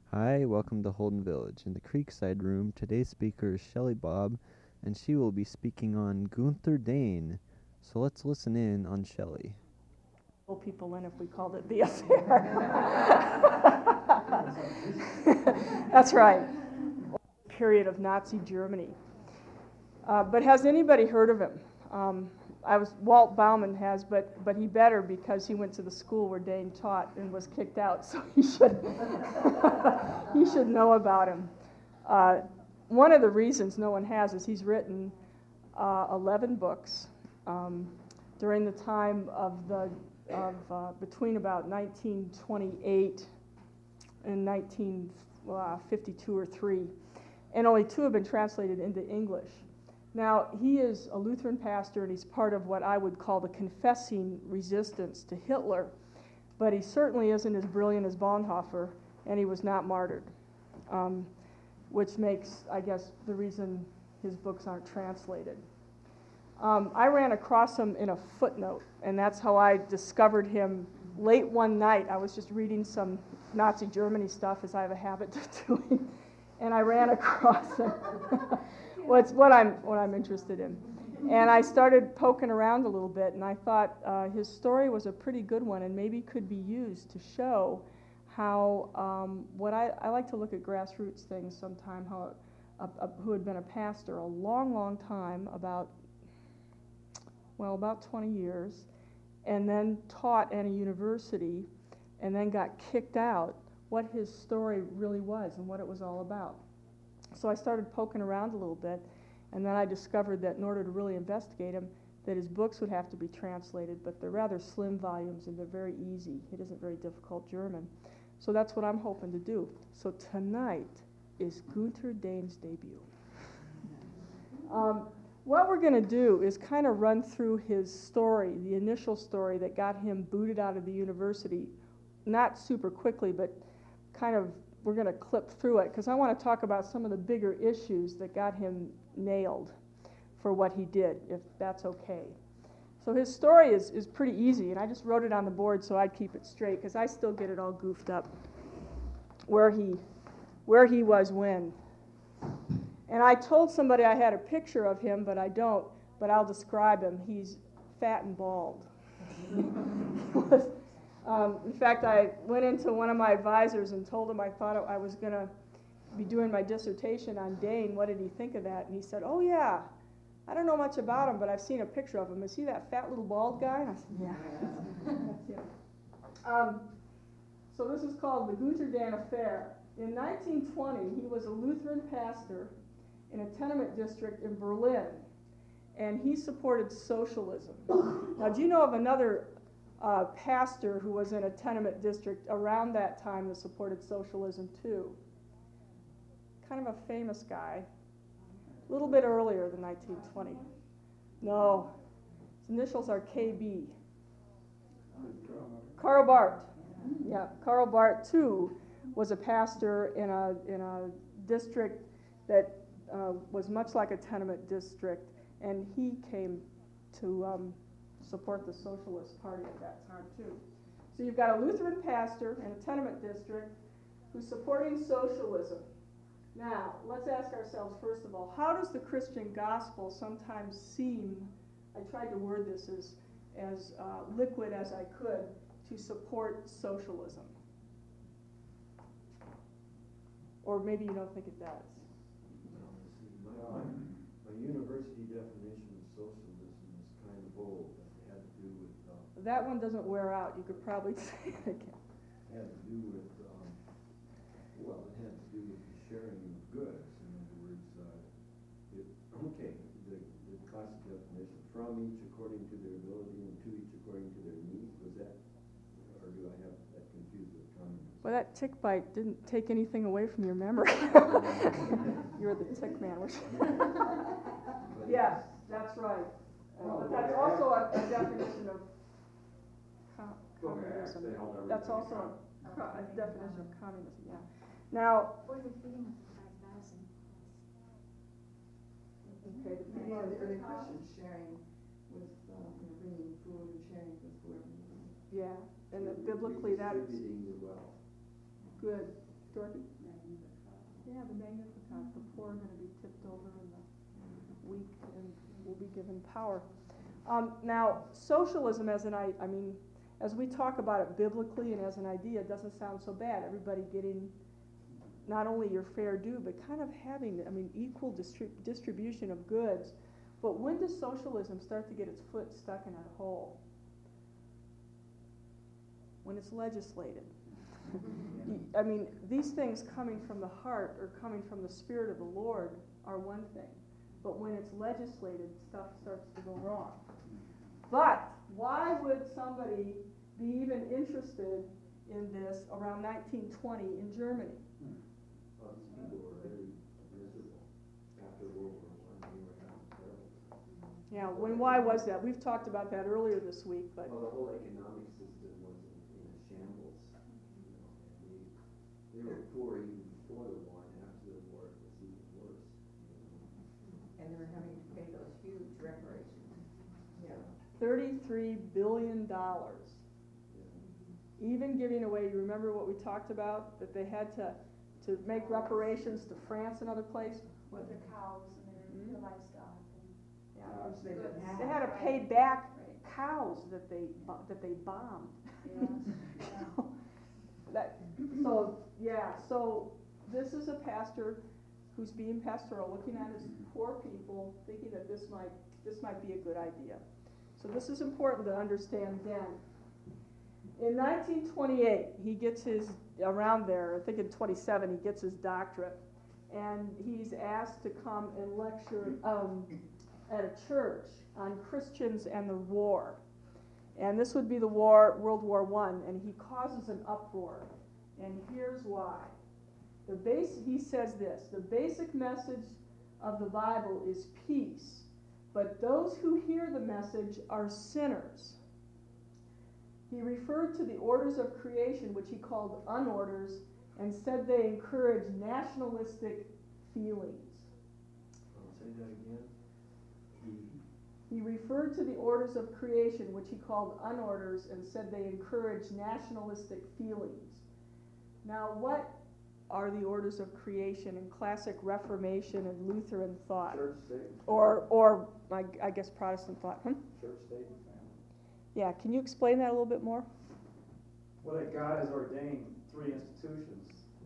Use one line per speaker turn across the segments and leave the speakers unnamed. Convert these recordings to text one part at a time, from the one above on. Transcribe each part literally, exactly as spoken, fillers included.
Hi, welcome to Holden Village. In the Creekside Room, today's speaker is Shelley Bob, and she will be speaking on Gunther Dane. So let's listen in on Shelley.
People in if we called it The Affair. That's right. Period of Nazi Germany. Uh, but has anybody heard of him? Um, I was Walt Bauman has, but but he better because he went to the school where Dane taught and was kicked out, so he should he should know about him. Uh, one of the reasons no one has is he's written uh, eleven books um, during the time of the of uh, between about nineteen twenty-eight and nineteen fifty-two or three, and only two have been translated into English. Now, he is a Lutheran pastor, and he's part of what I would call the confessing resistance to Hitler, but he certainly isn't as brilliant as Bonhoeffer, and he was not martyred, um, which makes, I guess, the reason his books aren't translated. Um, I ran across him in a footnote, and that's how I discovered him late one night. I was just reading some Nazi Germany stuff, as I have a habit of doing, and I ran across him. Well, it's what I'm, what I'm interested in. And I started poking around a little bit, and I thought uh, his story was a pretty good one and maybe could be used to show how, um, what I, I like to look at grassroots things sometime, how a, a, who had been a pastor a long, long time, about well, about twenty years, and then taught at a university, and then got kicked out, what his story really was and what it was all about. So I started poking around a little bit, and then I discovered that in order to really investigate him, that his books would have to be translated, but they're rather slim volumes and they're very easy. It isn't very difficult German. So that's what I'm hoping to do. So tonight is Gunther Dane's debut. Um, What we're going to do is kind of run through his story, the initial story that got him booted out of the university, not super quickly, but kind of, we're going to clip through it, because I want to talk about some of the bigger issues that got him nailed for what he did, if that's okay. So his story is, is pretty easy, and I just wrote it on the board so I'd keep it straight, because I still get it all goofed up, where he, where he was when. And I told somebody I had a picture of him, but I don't, but I'll describe him. He's fat and bald. um, in fact, I went into one of my advisors and told him I thought I was going to be doing my dissertation on Dane. What did he think of that? And he said, oh, yeah, I don't know much about him, but I've seen a picture of him. Is he that fat little bald guy? And I said, yeah, that's him. Um, so this is called the Gunther Dane Affair. In nineteen twenty, he was a Lutheran pastor in a tenement district in Berlin, and he supported socialism. Now, do you know of another uh, pastor who was in a tenement district around that time that supported socialism too? Kind of a famous guy, a little bit earlier than nineteen twenty. No, his initials are K B. Karl Barth. Yeah, Karl Barth too was a pastor in a in a district that Uh, was much like a tenement district, and he came to um, support the Socialist Party at that time too. So you've got a Lutheran pastor in a tenement district who's supporting socialism. Now, let's ask ourselves, first of all, how does the Christian gospel sometimes seem, I tried to word this as, as uh, liquid as I could, to support socialism? Or maybe you don't think it does.
Uh, a university definition of socialism is kind of old. It had to do with. Uh,
that one doesn't wear out. You could probably say it again.
It had to do with. Um, well, it had to do with the sharing of goods. In other words, uh, it, okay, the, the classic definition: from each according to their ability, and to each according to their need. Was that, or do I have that confused with communism?
Well, that tick bite didn't take anything away from your memory. You're the tick man. Yes, that's right. Uh, but that's also a, a definition of com- communism. That's also a, co- a definition of communism, yeah. Now,
Or the feeding of the five thousand.
okay, the
You know, the early Christians sharing with, uh, you know, bringing food and sharing with whoever.
yeah, and the, biblically that's
Distributing the wealth.
good. Dorothy? Yeah, the Magnificat, the poor are going to be tipped over and the weak and will be given power. Um, now, socialism as an I, I mean, as we talk about it biblically and as an idea, it doesn't sound so bad. Everybody getting not only your fair due, but kind of having, I mean, equal distri- distribution of goods. But when does socialism start to get its foot stuck in a hole? When it's legislated. I mean, these things coming from the heart or coming from the Spirit of the Lord are one thing. But when it's legislated, stuff starts to go wrong. But why would somebody be even interested in this around nineteen twenty in Germany?
Well, these people were very miserable after World War One. They were having terrible.
Yeah, when why was that? We've talked about that earlier this week, but
Well, the whole economic system was in, in a shambles, you know, and they, they were poor even before the war, and after the war it was even worse, you know.
And they were having to pay those huge reparations. Yeah.
thirty-three billion dollars.
Yeah.
Even giving away, you remember what we talked about? That they had to, to make reparations to France and other places?
With their cows and their,
Mhm.
their livestock and.
Yeah.
Which they didn't have.
They had to pay back
Right.
cows that they, bo- that they bombed.
Yeah, yeah.
That, so, yeah, so this is a pastor who's being pastoral, looking at his poor people, thinking that this might, this might be a good idea. So this is important to understand then. In nineteen twenty-eight, he gets his, around there, I think in twenty-seven, he gets his doctorate. And he's asked to come and lecture um, at a church on Christians and the war. And this would be the war, World War One, and he causes an uproar. And here's why. The base, he says this, the basic message of the Bible is peace, but those who hear the message are sinners. He referred to the orders of creation, which he called unorders, and said they encourage nationalistic feelings.
I'll say that again. He,
He referred to the orders of creation, which he called unorders, and said they encourage nationalistic feelings. Now, what are the orders of creation in classic Reformation and Lutheran thought?
church state,
Or, or I, I guess Protestant thought. Hmm?
church state and family.
Yeah, can you explain that a little bit more?
Well, that God has ordained three institutions.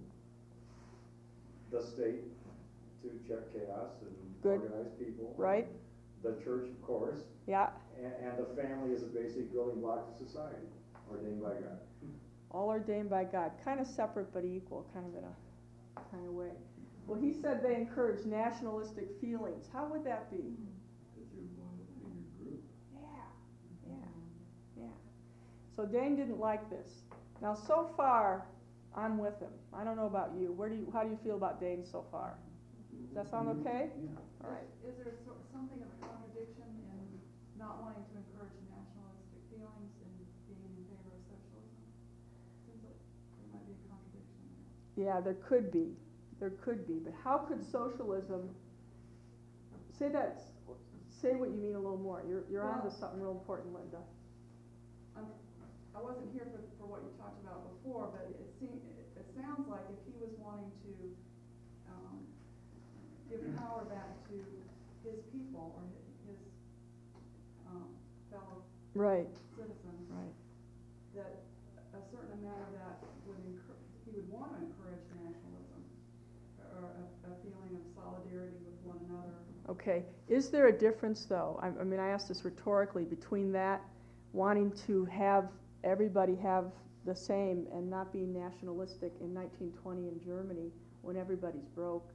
The state to check chaos and
Good.
organize people.
Right?
The church, of course,
Yeah,
and, and the family is a basic building block of society, ordained by God.
all ordained by God. Kind of separate but equal, kind of in a kind of way. Well, he said they encourage nationalistic feelings. How would that be?
Because you're one bigger group.
Yeah, yeah, yeah. So Dane didn't like this. Now, so far, I'm with him. I don't know about you. Where do you? How do you feel about Dane so far? Does that sound okay? All right.
Is there so- something of a contradiction in not wanting to encourage nationalistic feelings and being in favor of socialism? Seems like there might be a contradiction there.
Yeah, there could be. There could be. But how could socialism? Say that. Say what you mean a little more. You're you're on to
Well-
something real important, Linda.
I'm, I wasn't here for, for what you talked about before, but it seems, it, it sounds like if he was wanting to, um, give power back to his people or his, his, um, fellow
Right.
citizens,
Right.
that a certain amount of that would encour, he would want to encourage nationalism or a, a feeling of solidarity with one another.
Okay. Is there a difference, though? I, I mean, I asked this rhetorically, between that wanting to have everybody have the same and not being nationalistic in nineteen twenty in Germany when everybody's broke.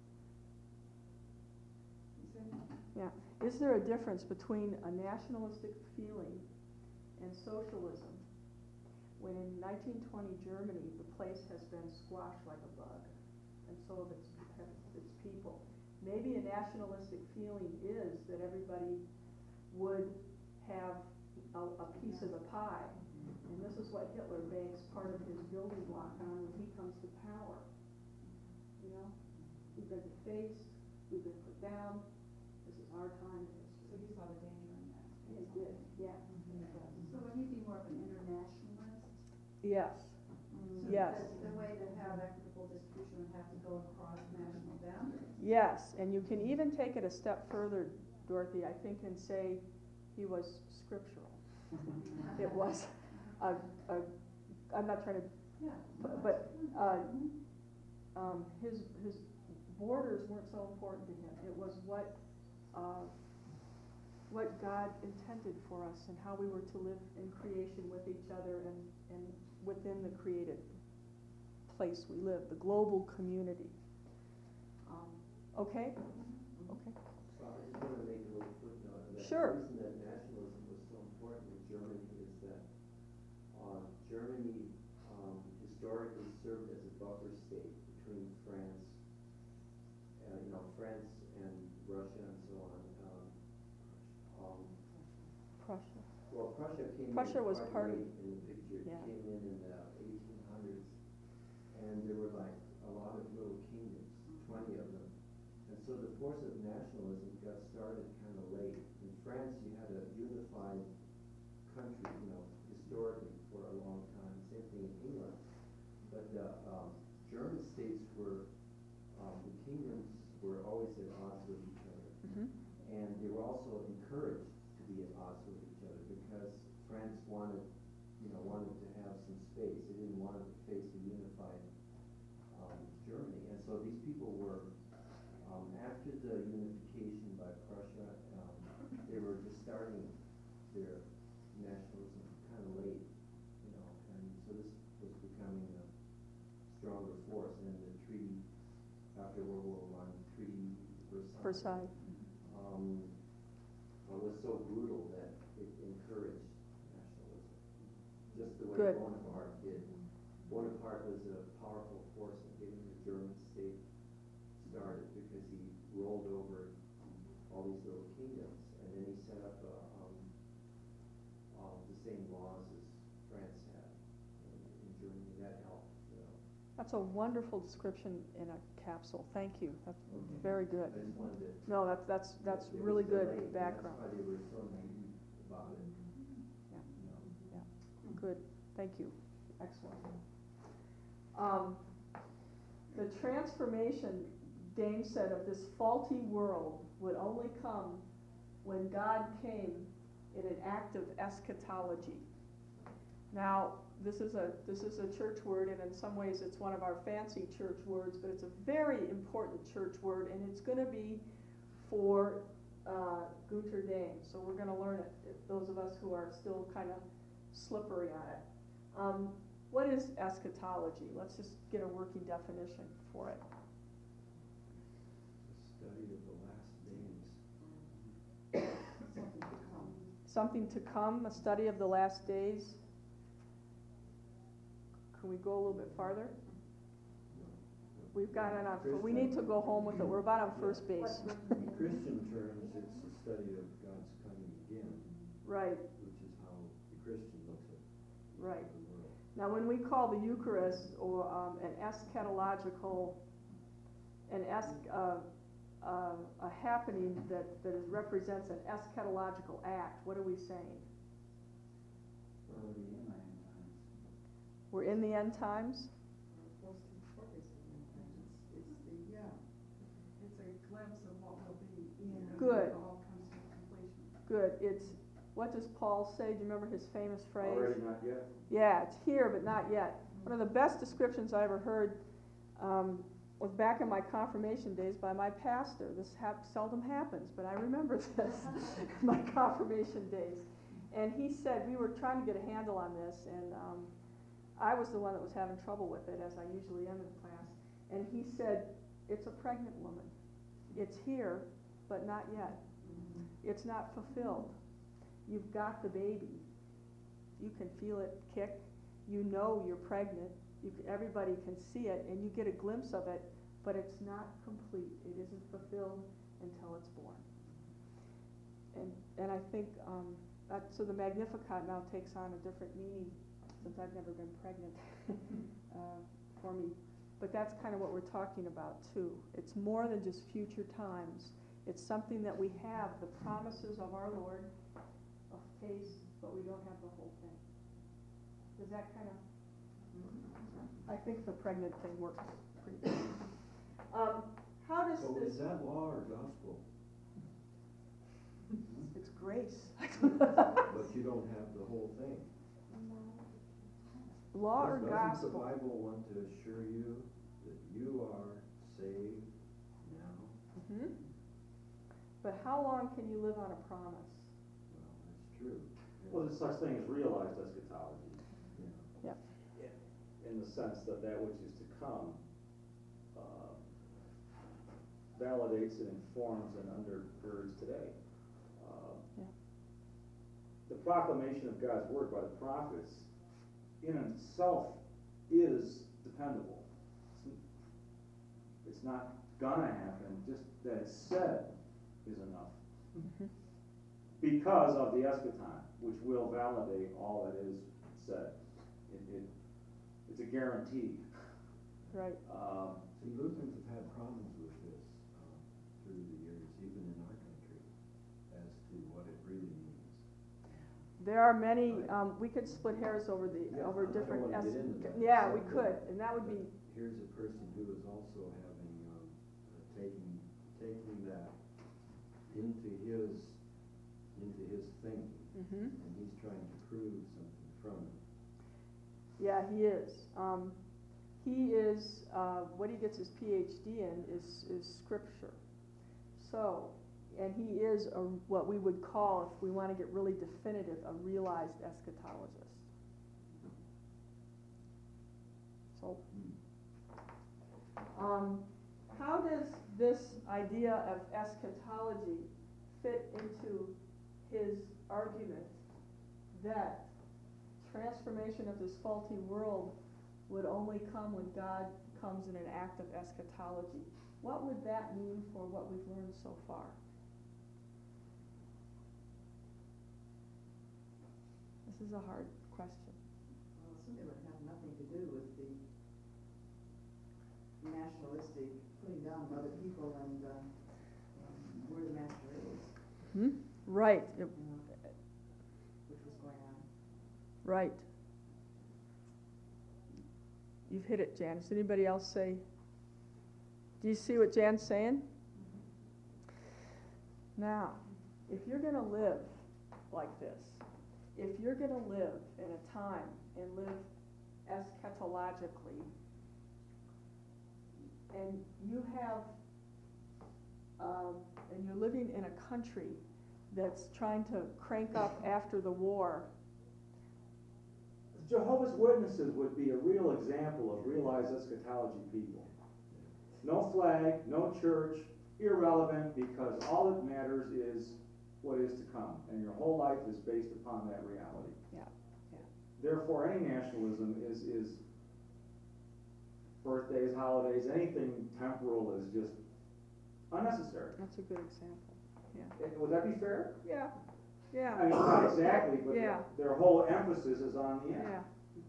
You see?
Yeah. Is there a difference between a nationalistic feeling and socialism when in nineteen twenty Germany the place has been squashed like a bug, and so have its, have its people? Maybe a nationalistic feeling is that everybody would have a, a piece of the pie. And this is what Hitler banks part of his building block on when he comes to power. You know? We've been defaced, we've been put down, this is our time in
So
history.
he saw the danger in that.
He did, yeah.
So would he be more of an internationalist?
Yes,
So
Yes.
The, the way to have equitable
full distribution would have to go across national boundaries.
Yes, and you can even take it a step further, Dorothy, I think, and say he was scriptural. It was a, a, I'm not trying to,
Yeah.
but, but uh, um, his, his borders weren't so important to him. It was what, uh, what God intended for us and how we were to live in creation with each other and, and within the created place we live, the global community. Um, okay? Okay.
So I just want to make a little footnote of that.
Sure.
The reason that nationalism was so important in Germany is that uh, Germany um, historically served as a buffer state between France, uh, you know, France and Russia and so on. Um, um,
Prussia.
well, Prussia came
Prussia
in
was
quite
part of-
late in the picture.
yeah.
It came in in the eighteen hundreds, and there were like a lot of little kingdoms, twenty of them. And so the force of nationalism got started kind of late. In France, you had a unified country, you know, historically for a long time. Same thing in England. But the um, German states were, um, the kingdoms were always at odds with each other.
Mm-hmm.
And they were also encouraged to be at odds with each other because France wanted, you know, wanted to have some space. They didn't want to face a unified um, Germany. And so these people were, um, after the unification by Prussia, um, they were just starting their nationalism kind of late, you know, and so this was becoming a stronger force. And the treaty after World War One, Treaty Versailles,
Versailles.
um, uh, was so brutal that it encouraged nationalism, just the way
Good.
Bonaparte did. Bonaparte was a powerful force in getting the German state started because he rolled over all these little kingdoms, and then he set up a, um, um, the same laws as France had in, in Germany. That helped, you know.
That's a wonderful description in a capsule. Thank you. That's very good.
I just wanted to.
No, that's that's that's
it was
really good
delayed, and
background.
That's why they were so naive about it.
Yeah.
You know.
Good. Thank you. Excellent. Um, the transformation, Dane said, of this faulty world would only come when God came in an act of eschatology. Now, this is a this is a church word, and in some ways it's one of our fancy church words, but it's a very important church word, and it's going to be for uh, Gunther Dane. So we're going to learn it, if those of us who are still kind of slippery on it. Um, what is eschatology? Let's just get a working definition for it.
The study of the last days.
Something to come, a study of the last days. Can we go a little bit farther? We've got it on, we need to go home with it. We're about on first base.
In Christian terms, it's the study of God's coming again,
Right,
which is how the Christian looks at
right.
the world.
Now, when we call the Eucharist or um, an eschatological, an es, uh, uh, a happening that, that is, represents an eschatological act, what are we saying?
Early in the
We're in the end times?
It's a glimpse of what will be.
Good.
It all comes to completion.
Good. It's, what does Paul say? Do you remember his famous phrase?
Already not yet.
Yeah, it's here, but not yet. One of the best descriptions I ever heard um, was back in my confirmation days by my pastor. This hap- seldom happens, but I remember this, my confirmation days. And he said, we were trying to get a handle on this, and um, I was the one that was having trouble with it, as I usually am in class. And he said, it's a pregnant woman. It's here, but not yet. It's not fulfilled. You've got the baby. You can feel it kick. You know you're pregnant. You can, everybody can see it, and you get a glimpse of it, but it's not complete. It isn't fulfilled until it's born. And and I think um, that, so the Magnificat now takes on a different meaning, since I've never been pregnant uh, for me. But that's kind of what we're talking about too. It's more than just future times. It's something that we have, the promises of our Lord, a taste, but we don't have the whole thing. Does that kind of, I think the pregnant thing works pretty good. Um, how does
So
this,
is that law or gospel?
it's grace.
But you don't have the whole thing.
Law or
Doesn't the
gospel?
Bible want to assure you that you are saved now?
Mhm. But how long can you live on a promise?
Well, that's true.
Well, there's such thing as realized eschatology,
Yeah.
in the sense that that which is to come uh, validates and informs and undergirds today. Uh,
Yeah.
The proclamation of God's word by the prophets in itself is dependable. It's- It's not gonna happen, just that it's said is enough.
Mhm.
Because of the eschaton, which will validate all that is said. It, it, it's a guarantee.
Right.
Um,
See, Lutherans have had problems with this um, through the years, even in our country, as to what it really means.
There are many, um, we could split hairs over the,
Yeah,
over
I don't
different.
wanna get
es-
into that
Yeah, we
subject,
could, and that would
but
be,
Here's a person who is also having, um, uh, taking, taking that into his, into his thinking,
mhm.
and he's trying to prove something from it.
Yeah, he is. Um, he is, uh, what he gets his PhD in is, is scripture. So, and he is a, what we would call, if we want to get really definitive, a realized eschatologist. So, um, how does this idea of eschatology fit into his argument that transformation of this faulty world would only come when God comes in an act of eschatology? What would that mean for what we've learned so far? This is a hard question.
Well, certainly would have nothing to do with the nationalistic putting down of other people and, uh, um, where the master is,
Hmm? Right, it-
you know, which was going on.
right. You've hit it, Jan. Does anybody else say? Do you see what Jan's saying? Now, if you're going to live like this, if you're going to live in a time and live eschatologically, and you have, um, and you're living in a country that's trying to crank up after the war,
Jehovah's Witnesses would be a real example of realized eschatology people. No flag, no church, irrelevant, because all that matters is what is to come, and your whole life is based upon that reality.
Yeah, yeah.
Therefore, any nationalism is, is birthdays, holidays, anything temporal is just unnecessary.
That's a good example. Yeah.
Eh, Would that be fair?
Yeah,
I
yeah.
mean, not exactly, but
Yeah.
their, their whole emphasis is on the end.
Yeah,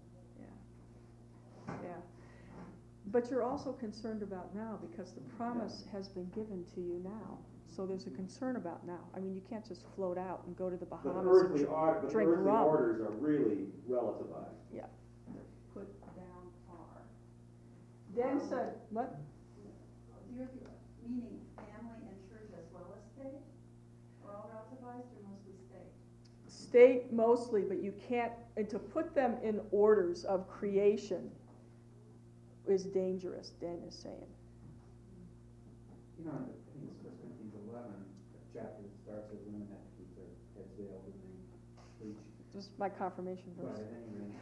yeah, yeah. But you're also concerned about now because the promise has been given to you now. So there's a concern about now. I mean, you can't just float out and go to the
But
Bahamas
earthly,
and
or- but
drink
earthly
rum.
orders are really relativized.
Yeah, they're put down far. Dan said, what?
You're meaning family and church as well as state? Or all relativized or mostly state?
State mostly, but you can't, and to put them in orders of creation is dangerous, Dan is saying.
You know, I think it's First Corinthians eleven, the chapter that starts with women have to keep their heads veiled when they preach.
This is my confirmation
But
verse.
at any rate.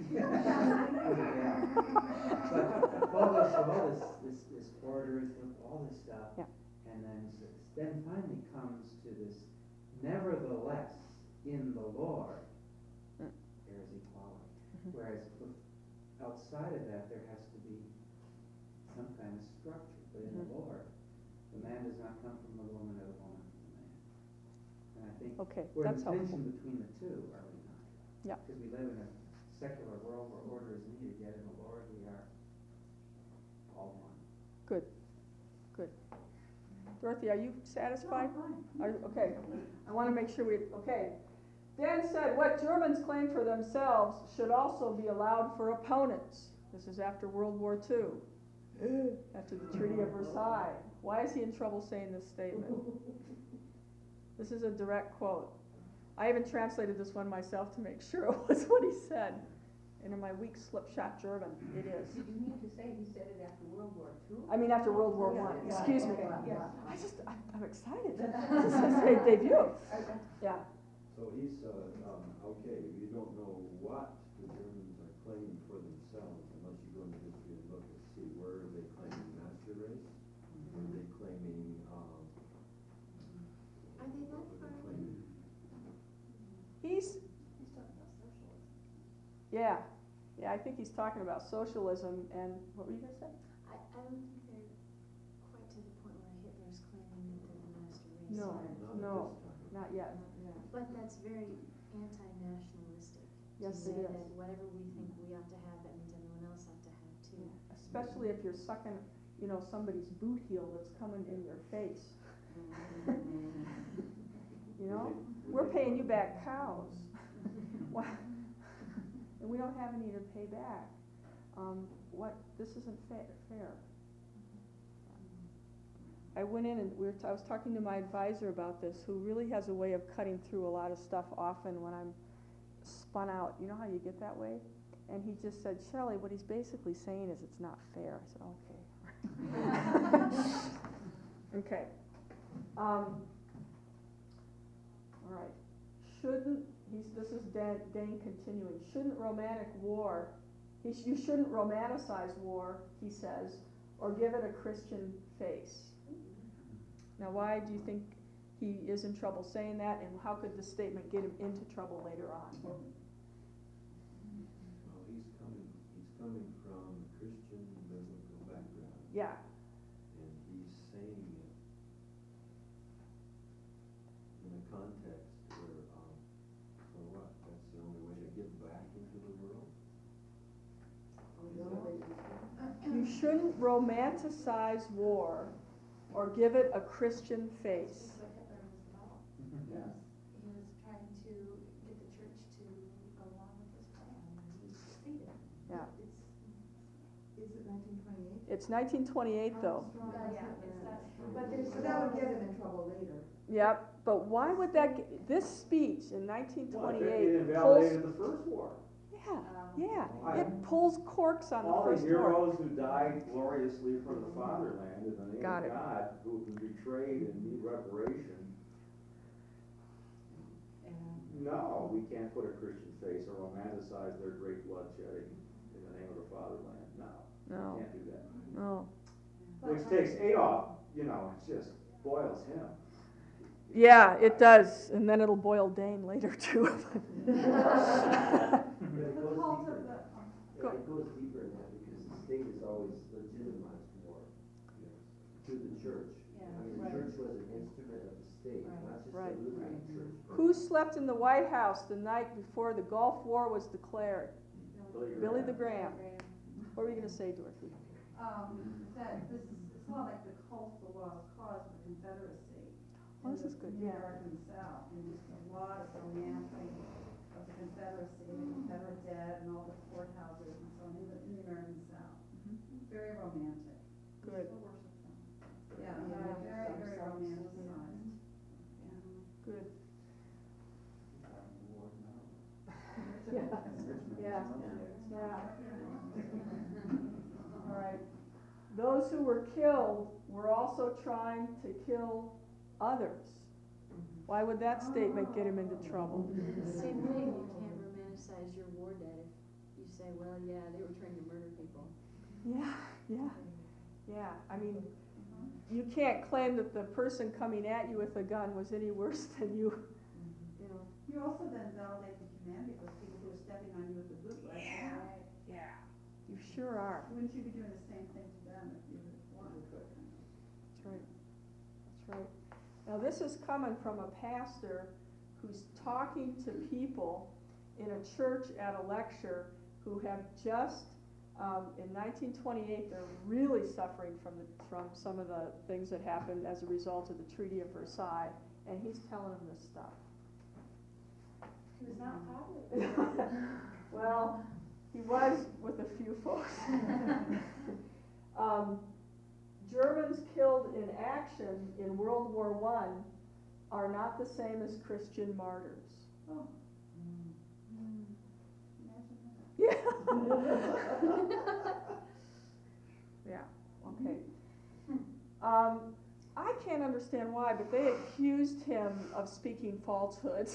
But all this, all this, this, this order, all this stuff.
Yeah.
And then, s- then finally comes to this, nevertheless, in the Lord,
Mm.
there is equality.
Mhm.
Whereas with- outside of that, there has to be some kind of structure. But in
Mhm.
the Lord, the man does not come from the woman, or the woman from the man. And I think
Okay,
we're in
that's
the
helpful.
tension between the two, are we not?
Yeah.
Because we live in a secular world where order is needed, yet in the Lord we are all one.
Good, good. Dorothy, are you satisfied?
No, fine.
Are, okay, I want to make sure we, okay. Dan said what Germans claim for themselves should also be allowed for opponents. This is after World War Two. after the Treaty of Versailles. Why is he in trouble saying this statement? This is a direct quote. I even translated this one myself to make sure it was what he said. And in my weak slipshod German, it is.
You mean to say he said it after World War Two?
I mean after World War
Yeah,
One.
yeah,
Excuse me.
yeah, yeah.
I just, I, I'm excited. This is his debut. Yeah.
So he's, uh, um, okay, you don't know what the Germans are claiming for themselves unless you go into history and look and see where are they claiming master race? Where are they claiming, um,
Are they that
what are
far
they
away?
claiming?
He's,
He's talking about socialism.
yeah, yeah, I think he's talking about socialism and, what were you gonna say?
I, I don't think they're quite to the point where Hitler's claiming that they're the master race.
No,
Not at
no,
this time.
not yet.
But that's very anti-nationalistic.
Yes,
To
it
say
is.
that whatever we think we ought to have, that means everyone else ought to have too.
Especially if you're sucking, you know, somebody's boot heel that's coming in your face. You know, we're paying you back cows. Why- And we don't have any to pay back. Um, what, this isn't fair, fair. I went in and we were, t- I was talking to my advisor about this, who really has a way of cutting through a lot of stuff often when I'm spun out. You know how you get that way? And he just said, Shelley, what he's basically saying is it's not fair. I said, okay. Okay. Um, all right. Shouldn't, he's, this is Dan, Dane continuing, shouldn't romantic war, he sh- you shouldn't romanticize war, he says, or give it a Christian face. Now, why do you think he is in trouble saying that, and how could this statement get him into trouble later on?
Well, he's coming, he's coming from a Christian biblical background,
Yeah,
and he's saying it in a context where, um, for what? That's the only way to get back into the world? Is that-
you shouldn't romanticize war or give it a Christian face.
That's what Hitler was about.
Yes.
He was trying to get the church to go along with his plan, and he succeeded.
Yeah.
It's,
Is it nineteen twenty-eight?
It's nineteen twenty-eight though.
uh, yeah, it's not, but there's
So that would
still-
get him in trouble later.
Yep, but why would that, get, this speech in nineteen
Well, it-
twenty-eight
It
pulls,
invalidated the first war.
yeah,
Um,
yeah,
I-
it pulls corks on the
All the
first war.
heroes who died gloriously for the fatherland in the name
Got
of
it.
God, who who betrayed and need reparation. No, we can't put a Christian face or romanticize their great bloodshedding in the name of the fatherland. No,
No,
can't do that.
no.
Which takes Adolf, you know, it just boils him.
Yeah, it does, and then it'll boil Dane later too.
But it goes
cult
deeper
of
than
the,
that.
um,
Yeah, it goes deeper than that because the state has always legitimized war to the church.
Yeah,
I mean, the
right.
church was an instrument of the state,
Right.
not just
Right.
the Lutheran church.
Who slept in the White House the night before the Gulf War was declared? Billy the Graham. What were you gonna say, Dorothy?
um, that this is, it's a lot like the cult of the lost cause of the Confederacy.
Oh, this is good,
In the
yeah.
American South, and just a lot of romancing of the Confederacy, the Confederate dead, and all the courthouses and so on in the, in the American South. Very romantic.
Good,
Yeah,
Yeah,
yeah,
yeah.
very, very
Some-
romanticized.
good.
War now.
Yeah, yeah, yeah. All right. Those who were killed were also trying to kill others. Why would that statement get him into trouble?
Same thing, you can't romanticize your war dead if you say, well, yeah, they were trying to murder people.
Yeah, yeah, yeah. I mean, you can't claim that the person coming at you with a gun was any worse than you.
You know,
You also then validate the humanity of those people who are stepping on you with a boot leg.
Yeah.
right?
Yeah, you sure are.
Wouldn't you be doing the same thing to them if you wanted to?
That's right. That's right. Now, this is coming from a pastor who's talking to people in a church at a lecture who have just, um, in nineteen twenty-eight, they're really suffering from the, from some of the things that happened as a result of the Treaty of Versailles, and he's telling them this stuff.
he was not popular.
Well, he was with a few folks. um, Germans killed in action in World War One are not the same as Christian martyrs.
Oh.
Yeah. Yeah, okay. Um, I can't understand why, but they accused him of speaking falsehoods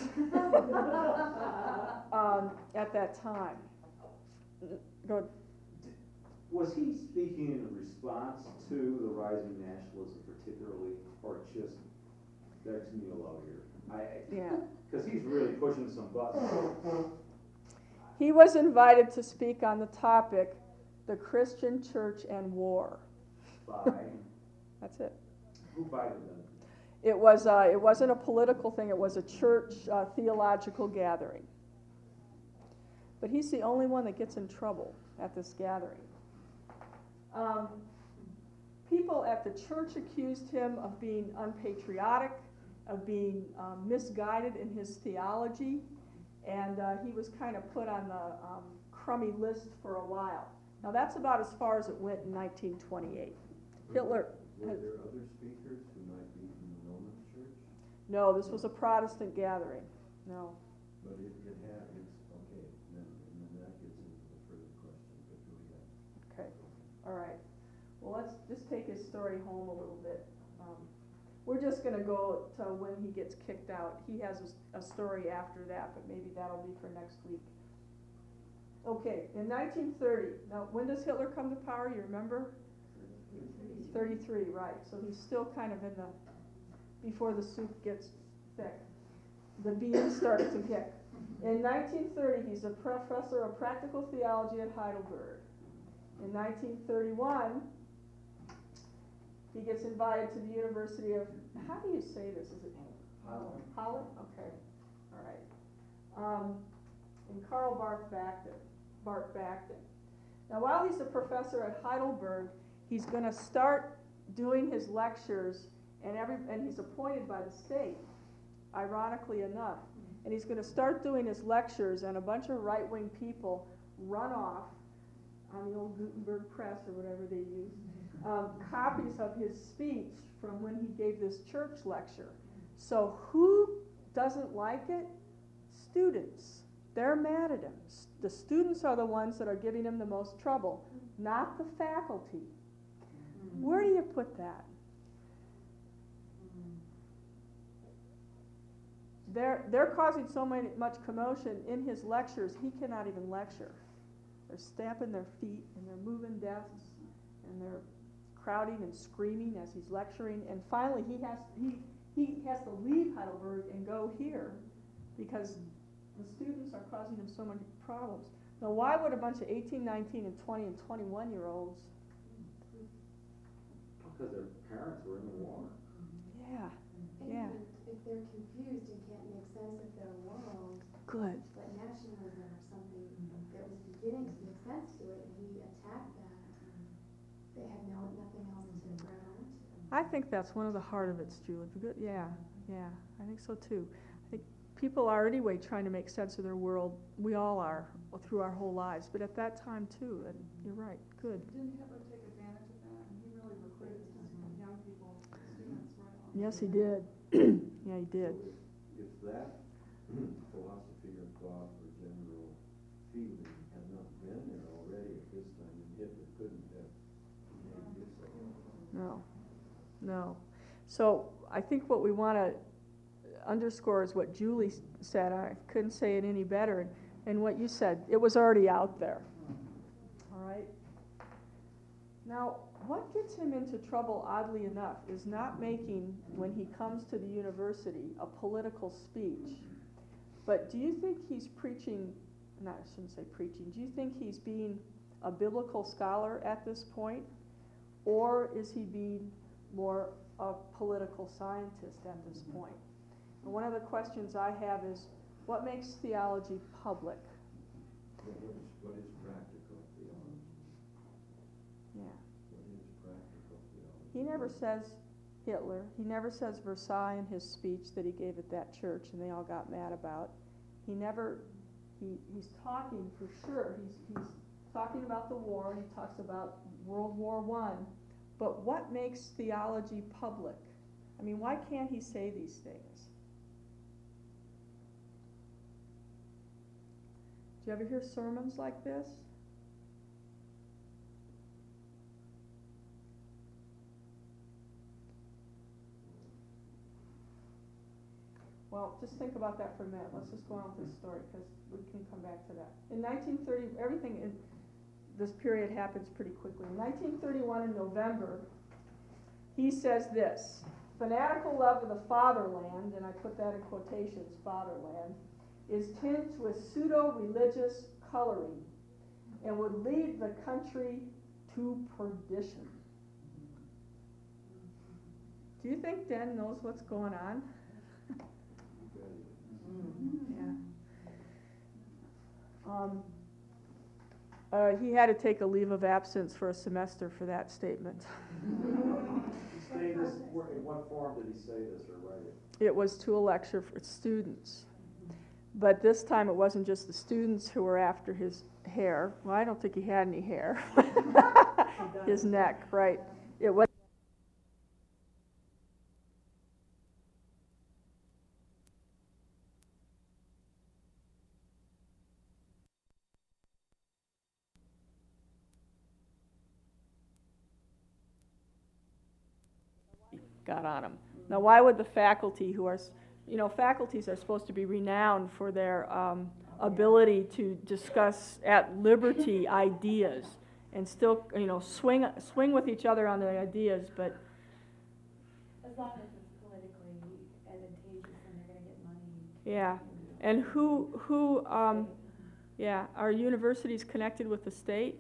um, at that time. Go.
Was he speaking in response to the rising nationalism particularly, or just, there's Neil out here? I,
Yeah.
Because he's really pushing some buttons.
He was invited to speak on the topic, the Christian Church and War.
By,
That's it.
who invited them?
It was. Uh, it wasn't a political thing. It was a church uh, theological gathering. But he's the only one that gets in trouble at this gathering. Um, people at the church accused him of being unpatriotic, of being um, misguided in his theology, and uh, he was kind of put on the um, crummy list for a while. Now that's about as far as it went in nineteen twenty-eight. Hitler.
Were there other speakers who might be from the Roman Church?
No, this was a Protestant gathering. No.
But it, it had, it's, okay, then, and then that gets into the further question, but go ahead.
Okay. All right. Well, let's just take his story home a little bit. Um, we're just going to go to when he gets kicked out. He has a, a story after that, but maybe that'll be for next week. Okay, in nineteen thirty. Now, when does Hitler come to power? You remember? thirty-three, right. So he's still kind of in the, before the soup gets thick. The beans start to kick. In nineteen thirty, he's a professor of practical theology at Heidelberg. In nineteen thirty-one, he gets invited to the University of, how do you say this? Is it
Holland.
Holland? Okay, all right. Um, and Karl Barth Bachten, Bart Bachten. Now, while he's a professor at Heidelberg, he's going to start doing his lectures, and every and he's appointed by the state, ironically enough. And he's going to start doing his lectures, and a bunch of right-wing people run off on the old Gutenberg press or whatever they use, um, copies of his speech from when he gave this church lecture. So who doesn't like it? Students. They're mad at him. S- The students are the ones that are giving him the most trouble, not the faculty. Where do you put that? They're, they're causing so many, much commotion in his lectures, he cannot even lecture. They're stamping their feet, and they're moving desks, and they're crowding and screaming as he's lecturing. And finally, he has, he, he has to leave Heidelberg and go here because the students are causing him so many problems. Now, why would a bunch of eighteen, nineteen, and twenty, and twenty-one-year-olds?
Because their parents were in the war.
Yeah,
And
yeah.
even if they're confused and can't make sense of their world,
Good.
but nationalism or something that was beginning to make sense to it, and he attacked that, they had no, nothing else to grab onto.
I think that's one of the heart of it, Julie. Good, yeah, yeah, I think so too. I think people are anyway trying to make sense of their world. We all are through our whole lives, but at that time too. And you're right. Good.
Didn't Hitler take advantage of that? And he really recruited his young people, students, right on.
Yes, he did. Yeah, he did.
So if, if that philosophy or thought or general feeling had not been there already at this time, then Hitler couldn't have made use of it.
No, no. So I think what we want to underscore is what Julie s- said. I couldn't say it any better. And, and what you said, it was already out there. All right? Now, what gets him into trouble, oddly enough, is not making, when he comes to the university, a political speech. But do you think he's preaching, no, I shouldn't say preaching, do you think he's being a biblical scholar at this point? Or is he being more a political scientist at this point? And one of the questions I have is, what makes theology public?
What is, what is practical theology?
Yeah.
What is practical theology?
He never says Hitler. He never says Versailles in his speech that he gave at that church and they all got mad about. He never, he, he's talking for sure. He's, he's talking about the war, and he talks about World War One. But what makes theology public? I mean, why can't he say these things? Do you ever hear sermons like this? Well, just think about that for a minute. Let's just go on with this story, because we can come back to that. In nineteen thirty, everything in this period happens pretty quickly. In nineteen thirty-one, in November, he says this: fanatical love of the fatherland, and I put that in quotations, fatherland, is tinged with pseudo-religious coloring and would lead the country to perdition. Do you think Den knows what's going on? Yeah. Um, uh, he had to take a leave of absence for a semester for that statement.
Say this, where- in what form did he say this or write it?
It was to a lecture for students. But this time it wasn't just the students who were after his hair. Well, I don't think he had any hair. His neck, right. It was. Got on him. Now, why would the faculty, who are, you know, faculties are supposed to be renowned for their um, ability to discuss at liberty ideas and still, you know, swing swing with each other on the ideas, but
As long as it's politically advantageous and they're gonna get money.
yeah. And who who um, yeah, are universities connected with the state?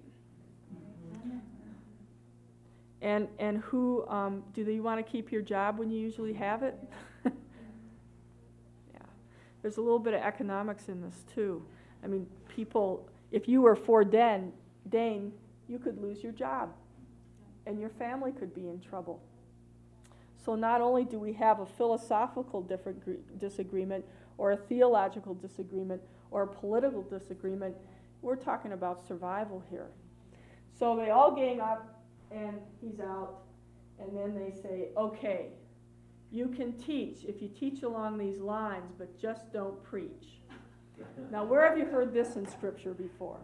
And and who um, do they want to keep your job when you usually have it? Yeah, there's a little bit of economics in this too. I mean, people, if you were for Den, Dane, you could lose your job, and your family could be in trouble. So not only do we have a philosophical different disagreement, or a theological disagreement, or a political disagreement, we're talking about survival here. So they all gang up. And he's out, and then they say, okay, you can teach if you teach along these lines, but just don't preach. Now, where have you heard this in Scripture before?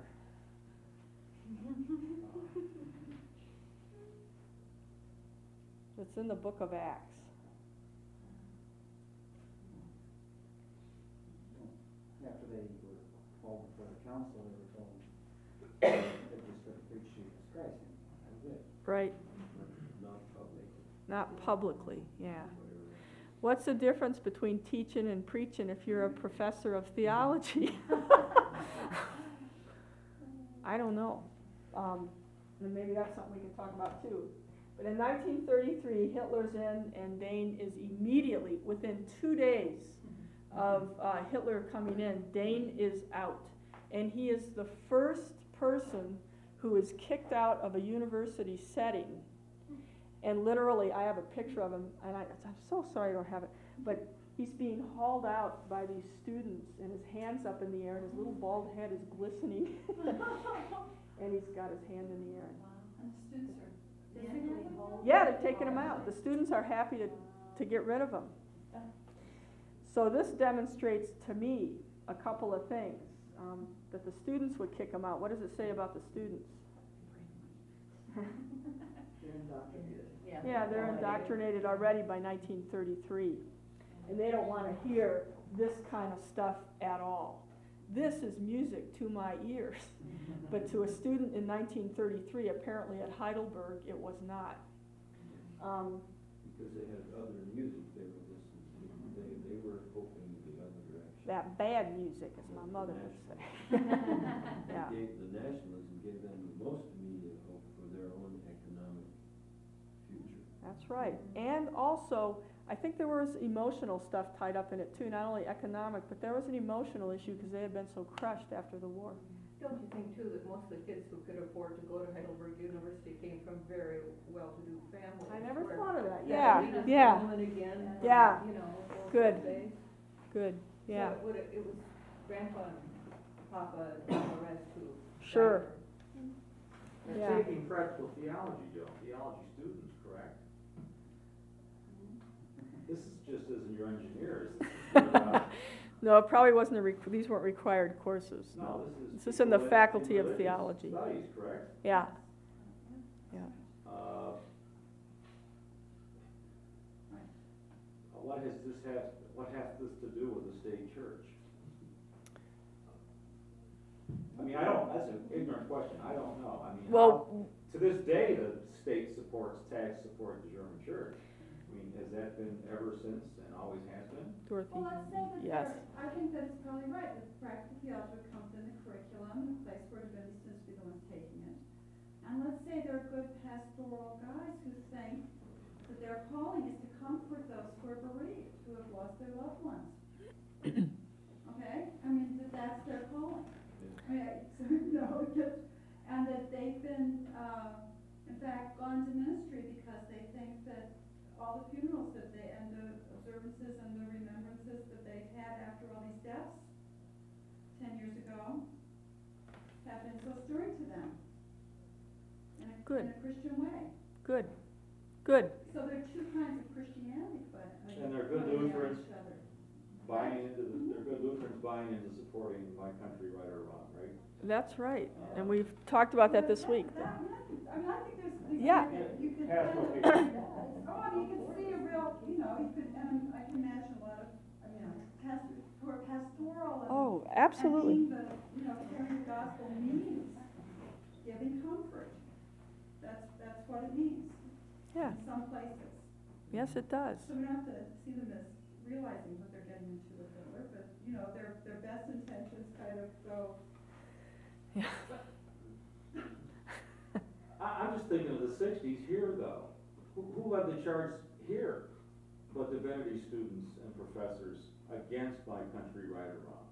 It's in the book of Acts.
After they were called before the council, they were told they just sort of preach Jesus Christ. That was it.
Right.
Not public.
Not publicly, yeah. What's the difference between teaching and preaching if you're a professor of theology? I don't know. Um, and maybe that's something we can talk about too. But in nineteen thirty-three, Hitler's in, and Dane is immediately, within two days of uh, Hitler coming in, Dane is out. And he is the first person who is kicked out of a university setting. And literally, I have a picture of him, and I, I'm so sorry I don't have it, but he's being hauled out by these students, and his hand's up in the air, and his little bald head is glistening. And he's got his hand in the air.
And the students are physically involved.
Yeah, they're taking him out. The students are happy to, to get rid of him. So this demonstrates to me a couple of things. Um, that the students would kick him out. What does it say about the students?
They're indoctrinated.
Yeah, they're indoctrinated already by nineteen thirty-three. And they don't want to hear this kind of stuff at all. This is music to my ears. But to a student in nineteen thirty-three, apparently at Heidelberg, it was not. Um,
Because they had other music they were listening to. They, they were hoping the other direction.
that bad music, as my mother would say. Yeah.
Gave, the nationalism gave them the most immediate hope for their own economic future.
That's right. And also, I think there was emotional stuff tied up in it too, not only economic, but there was an emotional issue because they had been so crushed after the war.
Don't you think too that most of the kids who could afford to go to Heidelberg University came from very well-to-do families?
I never
where
thought of that.
that
Yeah,
Venus
yeah,
Woman again, from,
Yeah.
you know, those
Good.
days.
good, yeah,
So it would, it was grandpa and papa and all the rest who.
sure, Yeah.
taking practical theology, Joe, theology students, correct? This is just as in your engineers. This is your, uh,
No, it probably wasn't a, requ- these weren't required courses,
no,
no.
this is.
This is in the
people in-
Faculty
in
of
religious
Theology.
Studies, correct?
Yeah, yeah.
Uh, What has this have, what has this to do with the state church? I mean, I don't, that's an ignorant question, I don't know, I mean,
Well-
how, to this day, the state supports, tax support the German church. I mean, has that been ever since and always has been?
Dorothy,
Well, let's say that
yes.
there, I think that it's probably right, that practical theology comes in the curriculum, the place where divinity students be the ones taking it. And let's say there are good pastoral guys who think that their calling is to comfort those who are bereaved, who have lost their loved ones. Okay? I mean, that that's their calling. I mean, I- so, you know, just, and that they've been, uh, in fact, gone to ministry because they think that all the funerals that they, and the observances and the remembrances that they've had after all these deaths, ten years ago, have been so stirring to them. In a,
Good.
in a Christian way.
Good, good.
So there are two kinds of Christianity, but, I mean,
And they're good
playing on
Lutherans.
each other.
Buying into the, they're good Lutherans buying into supporting my country, right or wrong, right?
That's right, and we've talked about that this week.
That, I mean, I think, I mean, I think there's, you
Yeah.
could, you could.
Pastoral
kind
people.
of- Oh, I mean, you could see a real, you know, you could, and I can imagine a lot of, I mean, pastors who are pastoral and.
Oh,
And
absolutely.
being the, you know, carrying the gospel means giving comfort. That's, that's what it means.
Yeah,
In some places.
yes, it does.
So we don't have to see them as realizing what they're getting into with Hitler, but, you know, their, their best intentions kind of go.
Yeah.
I, I'm just thinking of the sixties here, though. Who, who led the charge here but divinity students and professors against my country, right or wrong?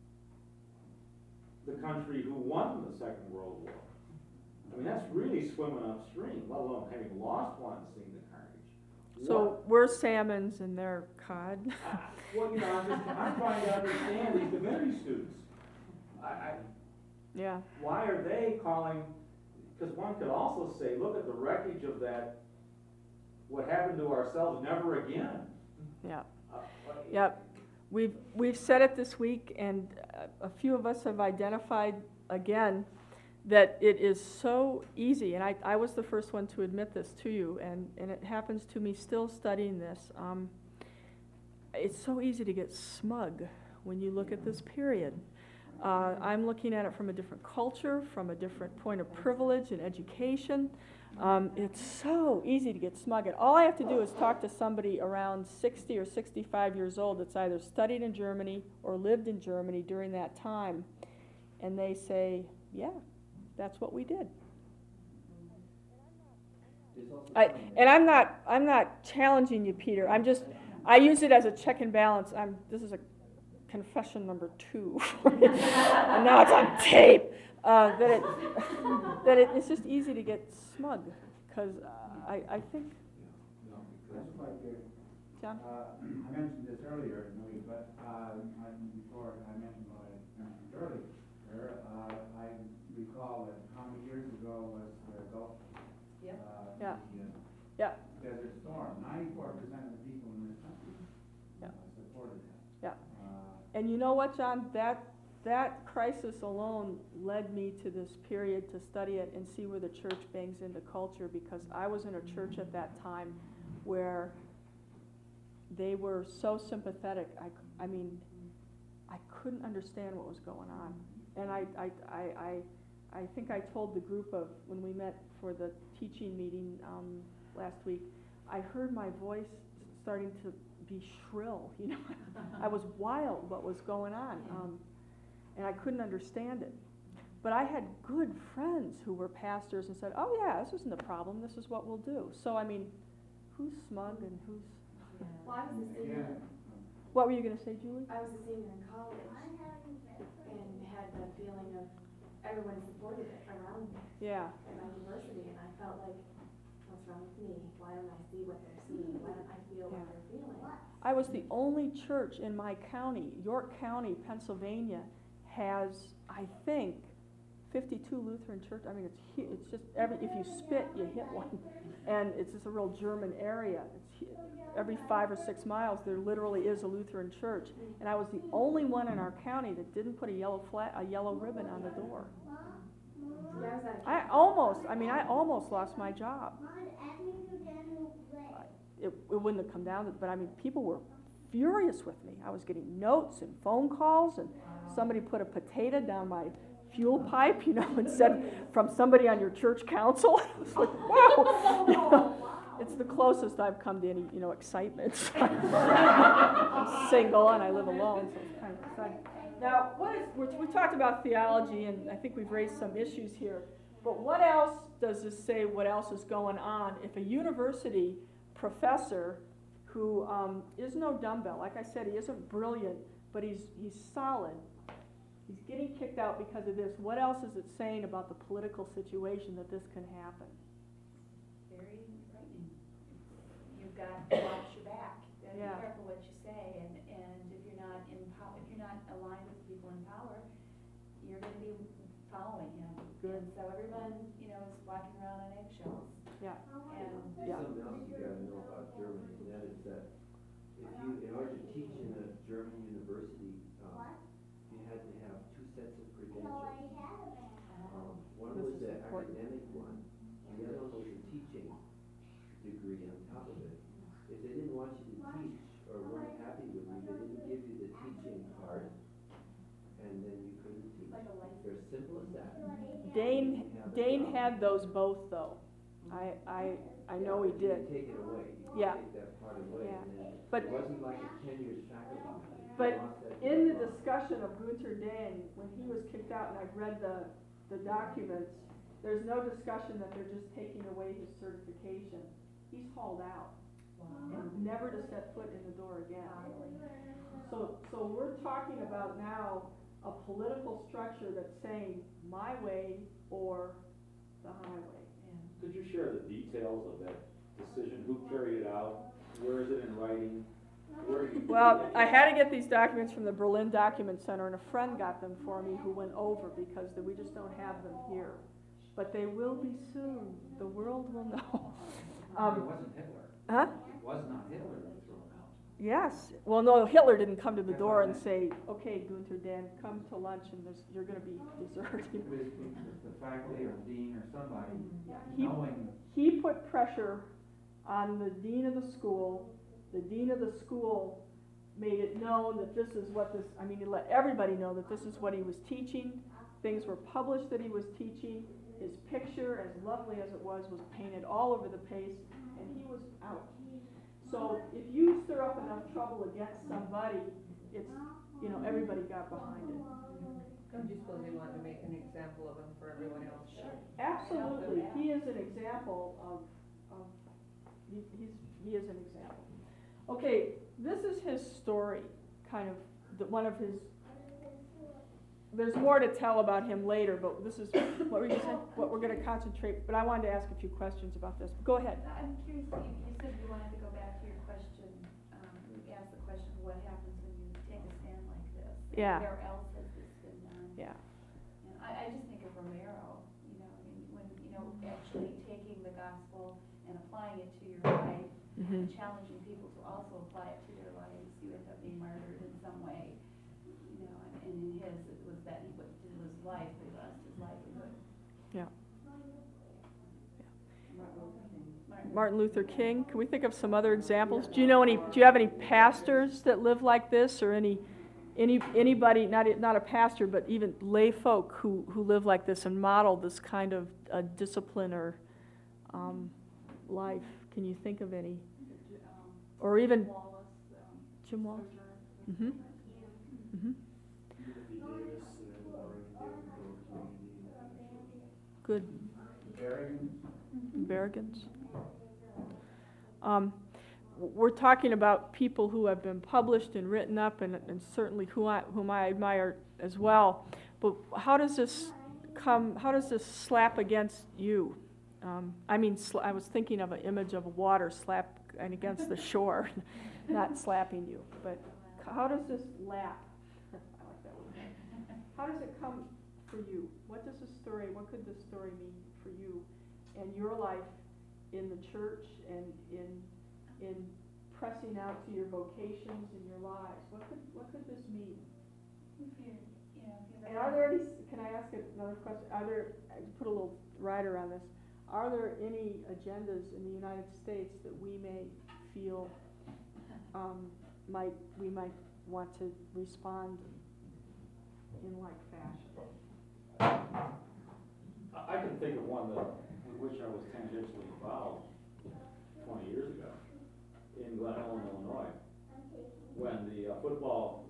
The country who won the Second World War. I mean, that's really swimming upstream, let alone having lost one and seeing the carnage.
So we're salmons and they're cod.
Uh, Well, you know, I'm just, I'm trying to understand these divinity students. I, I,
Yeah,
why are they calling, because one could also say, look at the wreckage of that, what happened to ourselves, never again.
yeah.
Uh, what-
Yep, we've, we've said it this week, and a- a few of us have identified, again, that it is so easy, and I, I was the first one to admit this to you, and, and it happens to me still studying this. Um, it's so easy to get smug when you look at this period. Uh, I'm looking at it from a different culture, from a different point of privilege and education. Um, it's so easy to get smug. And all I have to do is talk to somebody around sixty or sixty-five years old that's either studied in Germany or lived in Germany during that time. And they say, yeah, that's what we did.
There's also
I,
something
and I'm not, I'm not challenging you, Peter. I'm just, I use it as a check and balance. I'm, this is a confession number two. And now it's on tape. Uh, that it, that it, it's just easy to get smug, because uh, I, I think,
No, that's quite good.
John?
Uh, I mentioned this earlier, Louis, but, uh, I, before I mentioned what I mentioned earlier, uh, I recall that how many years ago was the Gulf,
Yep.
uh,
Yeah.
the, uh,
Yeah.
Desert Storm, ninety-four percent of the people in this country
Yeah.
uh, supported that.
Yeah.
Uh,
And you know what, John? That, that crisis alone led me to this period to study it and see where the church bangs into culture, because I was in a church at that time where they were so sympathetic. I, c- I mean, I couldn't understand what was going on. And I, I, I, I, I think I told the group of, when we met for the teaching meeting um, last week, I heard my voice starting to be shrill, you know. I was wild what was going on, um, and I couldn't understand it. But I had good friends who were pastors and said, oh yeah, this isn't a problem, this is what we'll do. So, I mean, who's smug and who's...
Well, I was a senior,
Again,
What were you going to say, Julie?
I was a senior in college and had the feeling of everyone supported it around me
Yeah,
at my university, and I felt like, what's wrong with me? Why don't I see what they're seeing? Why don't I feel what
Yeah.
they're feeling?
I was the only church in my county, York County, Pennsylvania, has, I think, fifty-two Lutheran church. I mean, it's hu- it's just every if you spit, you hit one, and it's just a real German area. It's hu- every five or six miles there literally is a Lutheran church, and I was the only one in our county that didn't put a yellow flag, a yellow ribbon on the door. I almost, I mean, I almost lost my job. It, it wouldn't have come down to it, but I mean, people were furious with me. I was getting notes and phone calls, and somebody put a potato down my fuel pipe, you know, and said, from somebody on your church council. I was like, whoa! You know, it's the closest I've come to any, you know, excitement. I'm single and I live alone, so it's kind of exciting. Now, what is, we're, we talked about theology, and I think we've raised some issues here, but what else does this say, what else is going on if a university professor who um, is no dumbbell, like I said, he isn't brilliant, but he's, he's solid, he's getting kicked out because of this, what else is it saying about the political situation that this can happen?
Very frightening. You've got to watch your back. You've got to
Yeah.
be careful what you say, and, and if you're not in power, if you're not aligned with people in power, you're going to be following him.
Good.
And so everyone, you know, is walking around on eggshells.
Yeah.
And
Yeah.
Something else you gotta know about Germany, and that is that if you, in order to teach in a German university, um, you had to have two sets of credentials. Um, one
This
was
is
the
important.
academic one, and the other one was a teaching degree on top of it. If they didn't want you to teach or weren't happy with you, they didn't give you the teaching part, and then you couldn't teach.
Like a license.
They're simple as that.
Dane, Dane had those both, though. I, I, I know he
You
did.
take it away. You
Yeah.
take that part away,
Yeah.
and then
But-
it wasn't like a tenured faculty. You
But
lost that
in the
diploma.
discussion of Gunther Dane, when he was kicked out, and I've read the, the documents, there's no discussion that they're just taking away his certification. He's hauled out and never to set foot in the door again. So, so we're talking about now a political structure that's saying my way or the highway.
Could you share the details of that decision? Who carried it out? Where is it in writing? Where you?
Well, I had to get these documents from the Berlin Document Center, and a friend got them for me who went over because the, we just don't have them here. But they will be soon. The world will know.
It
Um,
wasn't Hitler.
huh?
It was not Hitler that threw him out.
Yes. Well, no, Hitler didn't come to the door and say, okay, Gunther Dan, come to lunch and there's, you're going to be dessert.
It was the faculty or dean or somebody
He,
knowing.
he put pressure on the dean of the school. The dean of the school made it known that this is what this, I mean, he let everybody know that this is what he was teaching. Things were published that he was teaching. His picture, as lovely as it was, was painted all over the place, and he was out. So if you stir up enough trouble against somebody, it's, you know, everybody got behind it.
Don't you suppose they wanted to make an example of him for everyone else?
Absolutely, he is an example of, of he, he's, he is an example. Okay, this is his story, kind of, the, one of his, there's more to tell about him later, but this is what we're gonna, what we're gonna concentrate, but I wanted to ask a few questions about this. Go ahead.
I'm curious, you, you said you wanted to go back to your question, um, you asked the question, what happens when you take a stand like this?
Yeah.
Where else has this been done?
Yeah.
And I, I just think of Romero, you know, I mean, when, you know, actually taking the gospel and applying it to your life,
Mhm.
and challenging people to also apply it to their lives, you end up being martyred in some way, you know, and, and in his, it was that he went to his life, but he lost his livelihood.
Yeah.
Martin
Martin Luther King. Can we think of some other examples? Do you know any? Do you have any pastors that live like this, or any, any anybody? Not not a pastor, but even lay folk who who live like this and model this kind of uh, discipline or um, life. Can you think of any? Or even
Wallace, um,
Jim Wallace.
Sojourner.
Mm-hmm. Mm-hmm. Good. Berrigan's. Um, w- we're talking about people who have been published and written up, and, and certainly who I, whom I admire as well. But how does this come? How does this slap against you? Um, I mean, sl- I was thinking of an image of water slap and against the shore, not slapping you. But c- how does this lap? I like that word. How does it come for you? What does this story story, what could this story mean for you and your life in the church and in in pressing out to your vocations and your lives? What could what could this mean?
If you, you know, if you
And are there any, can I ask another question? Are there, I put a little rider on this, are there any agendas in the United States that we may feel um, might, we might want to respond in like fashion?
I I can think of one that, with which I was tangentially involved twenty years ago in Glen Ellen, Illinois, when the uh, football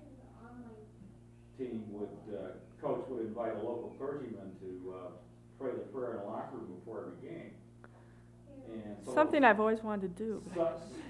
team would, uh, coach would invite a local clergyman to uh, pray the prayer in the locker room before every game. And so
Something I've always wanted to do.
So,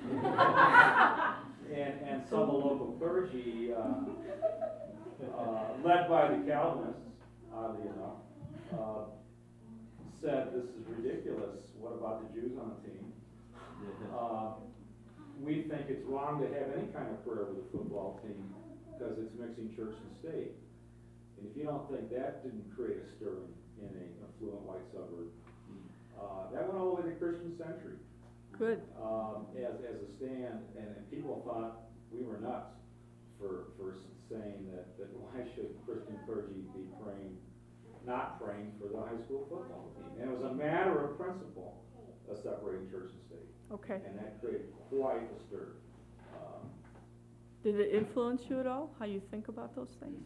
and, and some of the local clergy, uh, uh, led by the Calvinists, oddly enough, uh, said, this is ridiculous, what about the Jews on the team? Uh, we think it's wrong to have any kind of prayer with a football team because it's mixing church and state. And if you don't think that didn't create a stirring in a affluent white suburb, uh, that went all the way to Christian Century.
Good.
Um, as, as a stand, and, and people thought we were nuts for, for saying that, that why should Christian clergy be praying, not praying for the high school football team. And it was a matter of principle of separating church and state.
Okay.
And that created quite a stir. Um,
Did it influence you at all, how you think about those things?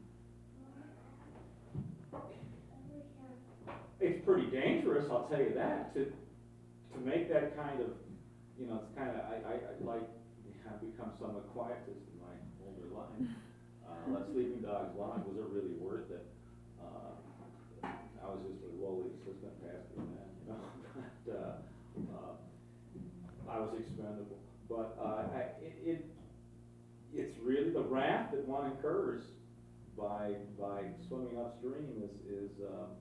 It's pretty dangerous, I'll tell you that, to to make that kind of, you know, it's kind of, I, I, I like, I've become somewhat quietist in my older life. Uh, let sleeping dogs lie, was it really worth it? Uh, I was just a lowly assistant pastor then, you know, but, uh, uh, I was expendable. But, uh, I, it, it, it's really the wrath that one incurs by, by swimming upstream is, is, uh,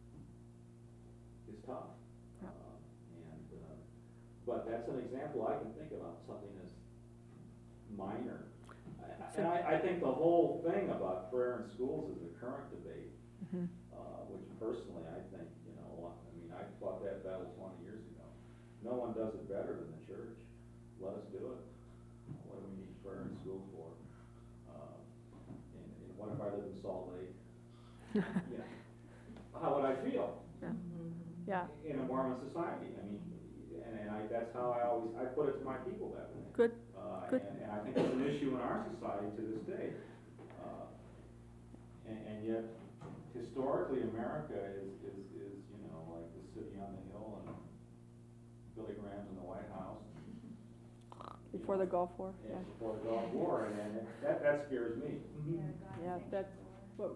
is tough.
Yeah.
Uh, and, uh, but that's an example I can think about, something as minor. I, and I, I think the whole thing about prayer in schools is a current debate,
Mm-hmm.
uh, which personally I think, you know, I mean, I fought that battle twenty years ago. No one does it better than the church. Let us do it. What do we need prayer in school for? Uh, and, and what if I lived in Salt Lake? You know, how would I feel?
Yeah. Yeah.
In a Mormon society, I mean, and, and I, that's how I always, I put it to my people that way.
Good.
Uh,
Good.
And, and I think it's an issue in our society to this day. Uh, and, and yet, historically, America is, is, is, you know, like the city on the hill and Billy Graham's in the White House.
Before the Gulf War,
Yeah,
yeah.
before the Gulf War, and, and that, that scares me.
Yeah, that, what,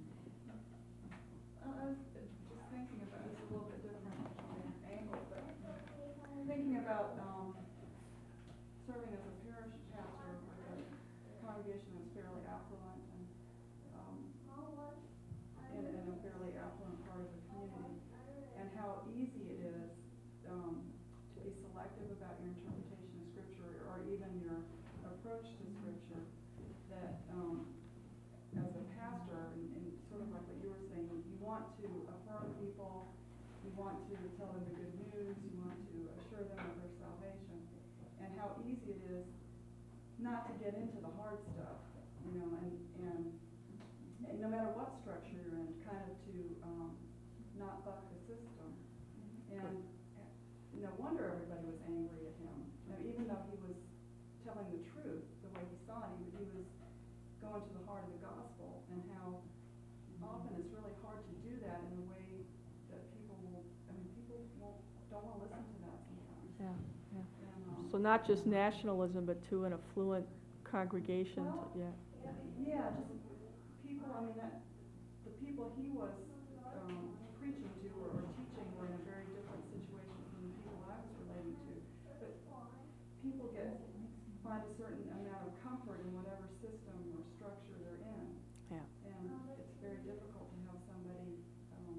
I was just thinking about, it's a little bit different angle, but thinking about, um, serving as a parish pastor with a congregation that's fairly affluent and, um, in, in a fairly affluent part of the community, and how easy it is, um, to be selective about your interpretation of scripture, or even your approach to scripture, that, um, as a pastor, and, and sort of like what you were saying, you want to affirm people, you want to tell them the good news, you want to assure them of their salvation, and how easy it is not to get into the hard stuff, you know, and, and, and no matter what structure you're in, kind of to um, not buck the system. And no wonder everybody was angry at him. Now, even though he was telling the truth the way he saw it, he, he was going to the heart of the gospel, and how often it's really hard to do that in a way that people will, I mean, people won't, don't want to listen to that sometimes.
yeah, yeah.
And, um,
So not just nationalism, but to an affluent congregation, to-
Well,
yeah.
Yeah, just people, I mean, that, the people he was um, preaching to or, or teaching were in a very different situation from the people I was relating to. But people get, find a certain amount of comfort in whatever system or structure they're in.
Yeah.
And it's very difficult to have somebody um,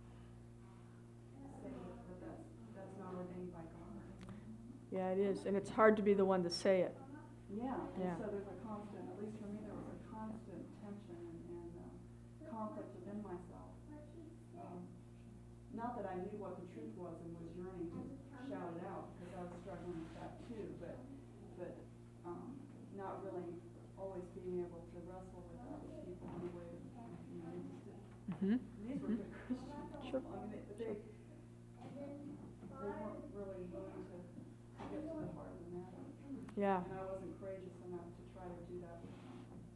say that that's, that's not ordained by God.
Yeah, it is, and it's hard to be the one to say it.
Yeah,
Yeah.
and so there's a constant, at least for me, there was a constant tension and, and uh, conflict within myself. Uh, was and was yearning to shout it out, because I was struggling with that too, but, but, um, not really always being able to wrestle with other people in a way, you know, they just didn't,
Mm-hmm.
these were good Christian people.
Sure.
I mean, they, but they, they weren't really willing to, to get to the heart of the matter.
Yeah.
And I wasn't courageous enough to try to do that with them.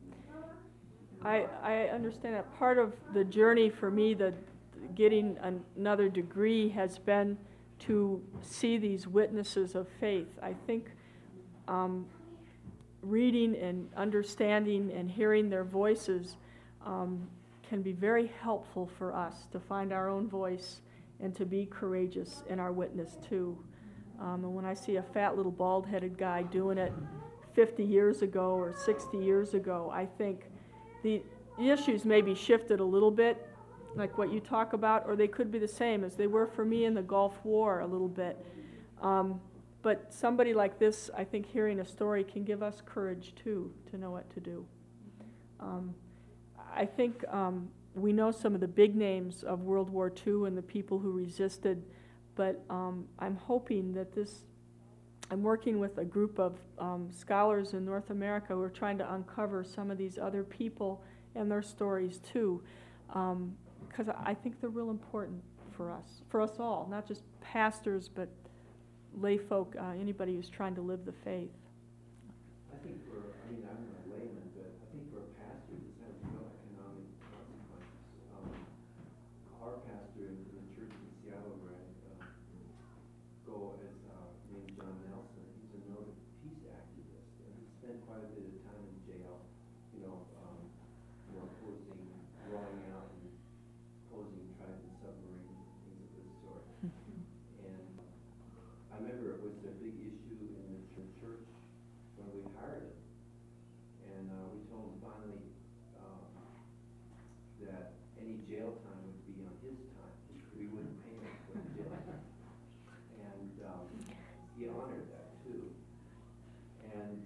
I, I understand that part of the journey for me, the getting an, another degree, has been to see these witnesses of faith. I think um, reading and understanding and hearing their voices um, can be very helpful for us to find our own voice and to be courageous in our witness too. Um, and when I see a fat little bald-headed guy doing it fifty years ago or sixty years ago, I think the issues may be shifted a little bit, like what you talk about, or they could be the same as they were for me in the Gulf War a little bit. Um, but somebody like this, I think hearing a story can give us courage too, to know what to do. Um, I think um, we know some of the big names of World War Two and the people who resisted, but um, I'm hoping that this, I'm working with a group of um, scholars in North America who are trying to uncover some of these other people and their stories too, because um, I think they're real important for us, for us all, not just pastors, but lay folk, uh, anybody who's trying to live the faith.
I think for, I mean, I'm a layman, but I think for pastors, this has real economic consequences. Um, our pastor in the church in Seattle, where I uh, go, is uh, named John Nelson. He's a noted peace activist, and he spent quite a bit of time in jail, you know, um, you know, opposing, drawing out and opposing Trident submarines and things of this sort. And I remember it was a big issue in the ch- church when we hired him. And uh, we told him finally um, that any jail time would be on his time. We wouldn't pay him for the jail time. And um, he honored that too. And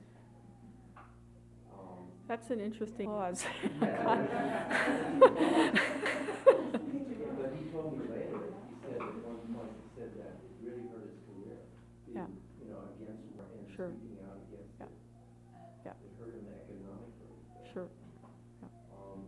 um,
That's an interesting clause.
But he told me later, he said at one point, he said that it really hurt his career. Being,
Yeah.
you know, against war and
Sure.
speaking out against
Yeah.
it.
Yeah.
It hurt him economically.
Sure.
Um,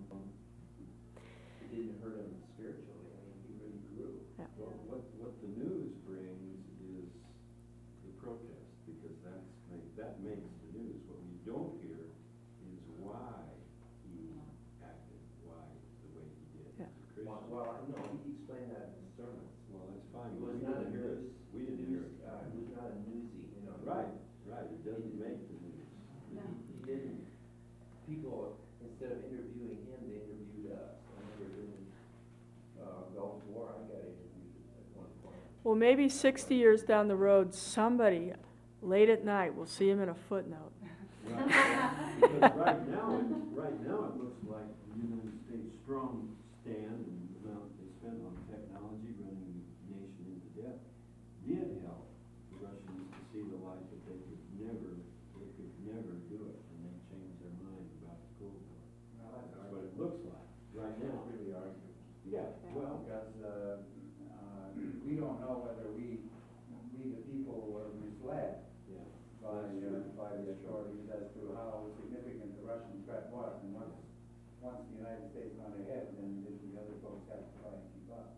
it didn't hurt him spiritually. I mean, he really grew.
Yeah.
Well,
What, what the news brings is the protest, because that's, make- that makes the news. What we don't hear is why he acted, why the way he did
Yeah.
as a Christian.
Well, well, no, he explained that in the sermons.
Well, that's fine,
He
but
was
we
not a
didn't hear it.
news.
We didn't hear it.
news, Uh, he was not a newsy, you know. he
Right,
didn't-
right, it doesn't make the news.
He, he didn't, people, instead of interviewing him, they interviewed us. I remember in, uh, Gulf War, I got interviewed at one point.
Well, maybe sixty years down the road, somebody late at night will see him in a footnote.
Right. Because right now, it, right now, it looks like the United States' strong stand and the amount they spent on technology running the nation into debt did help the Russians to see the light that they could never, they could never do it, and they changed their mind about the Cold War.
Well, that's
That's what it looks like right now.
really arguable.
Yeah, well,
Because, uh, uh, we don't know whether we, we the people were misled
yeah.
by, uh, by the authorities as to how significant the Russian threat was. And once, once the United States went ahead, then the the other folks had to try and keep up.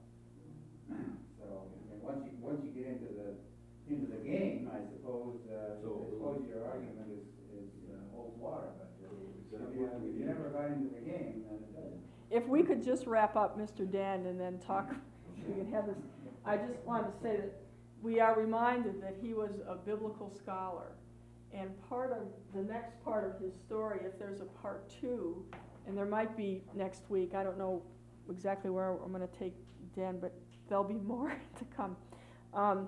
So, I mean, once you, once you get into the, into the game, I suppose, uh,
So-
I suppose your argument is, is, uh, holds water, but uh,
Is
if
that
you,
why we
if you
need
never
it?
got into the game, then it doesn't.
If we could just wrap up, Mister Dan, and then talk, we can have this. I just wanted to say that we are reminded that he was a biblical scholar. And part of, the next part of his story, if there's a part two, and there might be next week, I don't know exactly where I'm going to take Dan, but there'll be more to come, um,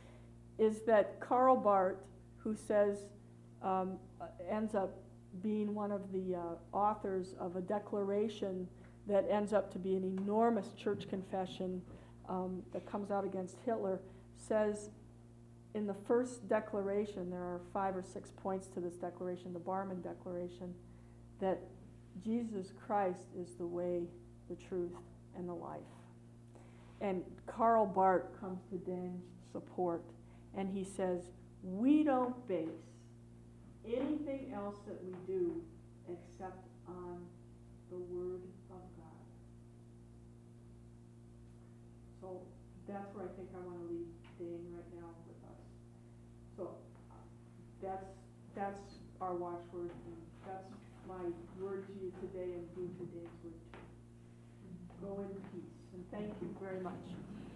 is that Karl Barth, who says, um, uh, ends up being one of the uh, authors of a declaration that ends up to be an enormous church confession um, that comes out against Hitler, says in the first declaration, there are five or six points to this declaration, the Barmen Declaration, that Jesus Christ is the way, the truth, and the life. and Karl Barth comes to Dane's support, and he says, we don't base anything else that we do except on the Word of God. So that's where I think I want to leave Dane right now with us. So that's that's our watchword, and that's my word to you today, and Gunther Dane's word too. Go in peace, and thank you very much.